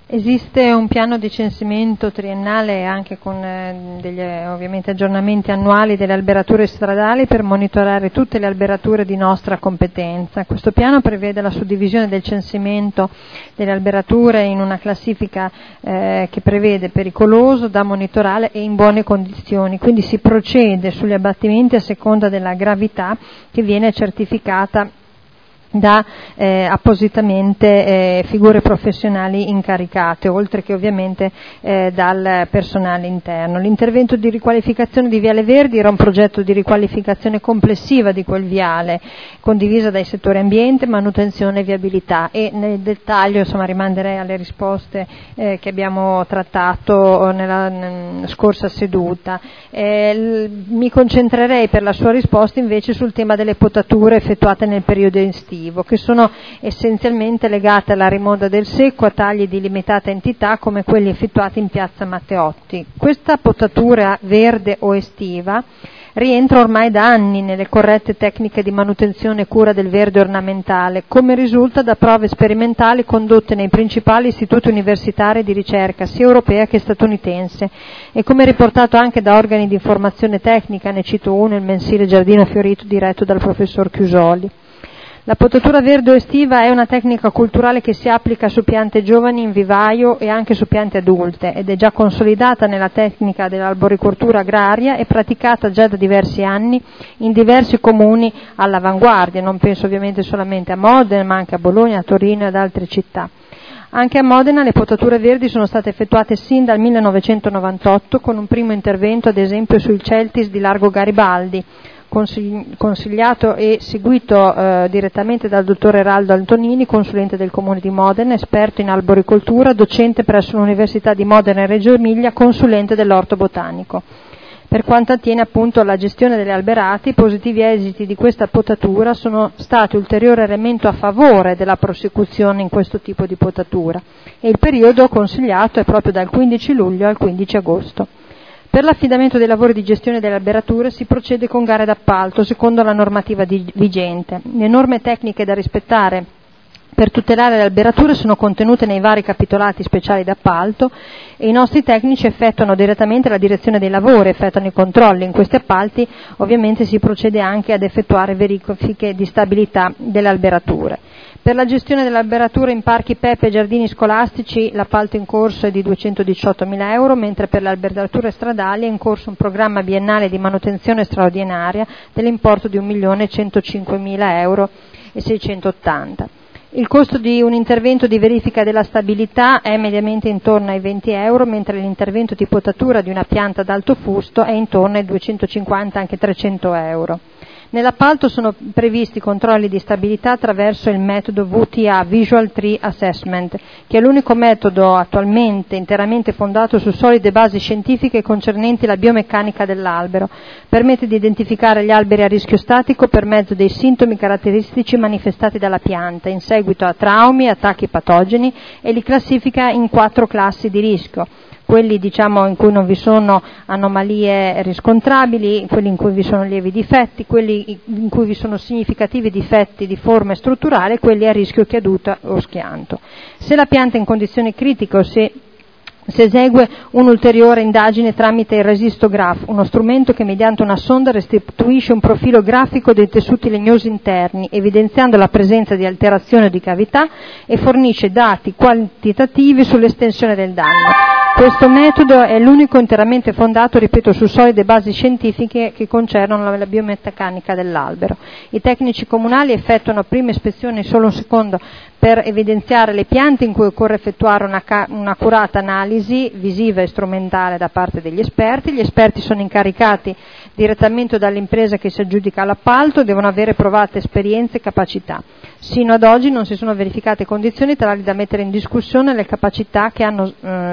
Esiste un piano di censimento triennale anche con degli ovviamente aggiornamenti annuali delle alberature stradali per monitorare tutte le alberature di nostra competenza. Questo piano prevede la suddivisione del censimento delle alberature in una classifica che prevede pericoloso, da monitorare e in buone condizioni, quindi si procede sugli abbattimenti a seconda della gravità che viene certificata da appositamente figure professionali incaricate, oltre che ovviamente dal personale interno. L'intervento di riqualificazione di Viale Verdi era un progetto di riqualificazione complessiva di quel viale, condivisa dai settori ambiente, manutenzione e viabilità, e nel dettaglio rimanderei alle risposte che abbiamo trattato nella scorsa seduta. Mi concentrerei per la sua risposta invece sul tema delle potature effettuate nel periodo estivo, che sono essenzialmente legate alla rimonda del secco, a tagli di limitata entità come quelli effettuati in piazza Matteotti. Questa potatura verde o estiva rientra ormai da anni nelle corrette tecniche di manutenzione e cura del verde ornamentale, come risulta da prove sperimentali condotte nei principali istituti universitari di ricerca sia europea che statunitense, e come riportato anche da organi di informazione tecnica, ne cito uno, il mensile Giardino Fiorito diretto dal professor Chiusoli. La potatura verde o estiva è una tecnica culturale che si applica su piante giovani in vivaio e anche su piante adulte, ed è già consolidata nella tecnica dell'arboricoltura agraria e praticata già da diversi anni in diversi comuni all'avanguardia. Non penso ovviamente solamente a Modena, ma anche a Bologna, a Torino e ad altre città. Anche a Modena le potature verdi sono state effettuate sin dal 1998 con un primo intervento ad esempio sui Celtis di Largo Garibaldi, consigliato e seguito direttamente dal dottor Eraldo Antonini, consulente del Comune di Modena, esperto in arboricoltura, docente presso l'Università di Modena e Reggio Emilia, consulente dell'orto botanico. Per quanto attiene appunto alla gestione degli alberati, i positivi esiti di questa potatura sono stati ulteriore elemento a favore della prosecuzione in questo tipo di potatura, e il periodo consigliato è proprio dal 15 luglio al 15 agosto. Per l'affidamento dei lavori di gestione delle alberature si procede con gare d'appalto secondo la normativa vigente. Le norme tecniche da rispettare per tutelare le alberature sono contenute nei vari capitolati speciali d'appalto, e i nostri tecnici effettuano direttamente la direzione dei lavori, effettuano i controlli. In questi appalti ovviamente si procede anche ad effettuare verifiche di stabilità delle alberature. Per la gestione dell'alberatura in parchi PEP e giardini scolastici l'appalto in corso è di 218.000 euro, mentre per le alberature stradali è in corso un programma biennale di manutenzione straordinaria dell'importo di 1.105.000 euro e 680. Il costo di un intervento di verifica della stabilità è mediamente intorno ai 20 euro, mentre l'intervento di potatura di una pianta ad alto fusto è intorno ai 250 anche 300 euro. Nell'appalto sono previsti controlli di stabilità attraverso il metodo VTA, Visual Tree Assessment, che è l'unico metodo attualmente interamente fondato su solide basi scientifiche concernenti la biomeccanica dell'albero. Permette di identificare gli alberi a rischio statico per mezzo dei sintomi caratteristici manifestati dalla pianta in seguito a traumi, attacchi patogeni, e li classifica in 4 classi di rischio: quelli in cui non vi sono anomalie riscontrabili, quelli in cui vi sono lievi difetti, quelli in cui vi sono significativi difetti di forma e strutturale, e quelli a rischio caduta o schianto. Se la pianta è in condizioni critiche o se si esegue un'ulteriore indagine tramite il resistograph, uno strumento che mediante una sonda restituisce un profilo grafico dei tessuti legnosi interni, evidenziando la presenza di alterazione o di cavità, e fornisce dati quantitativi sull'estensione del danno. Questo metodo è l'unico interamente fondato, ripeto, su solide basi scientifiche che concernono la biomeccanica dell'albero. I tecnici comunali effettuano prima ispezioni, solo un secondo, per evidenziare le piante in cui occorre effettuare un'accurata analisi visiva e strumentale da parte degli esperti. Gli esperti sono incaricati direttamente dall'impresa che si aggiudica l'appalto e devono avere provate esperienze e capacità. Sino ad oggi non si sono verificate condizioni tali da mettere in discussione le capacità che hanno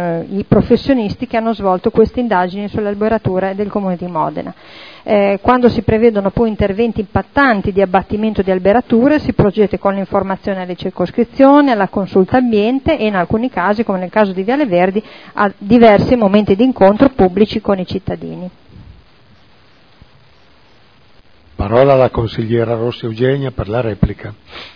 i professionisti che hanno svolto queste indagini sulle alberature del Comune di Modena. Quando si prevedono poi interventi impattanti di abbattimento di alberature, si procede con l'informazione alle circoscrizioni, alla consulta ambiente e in alcuni casi, come nel caso di Viale Verdi, a diversi momenti di incontro pubblici con i cittadini. Parola alla consigliera Rossi Eugenia per la replica.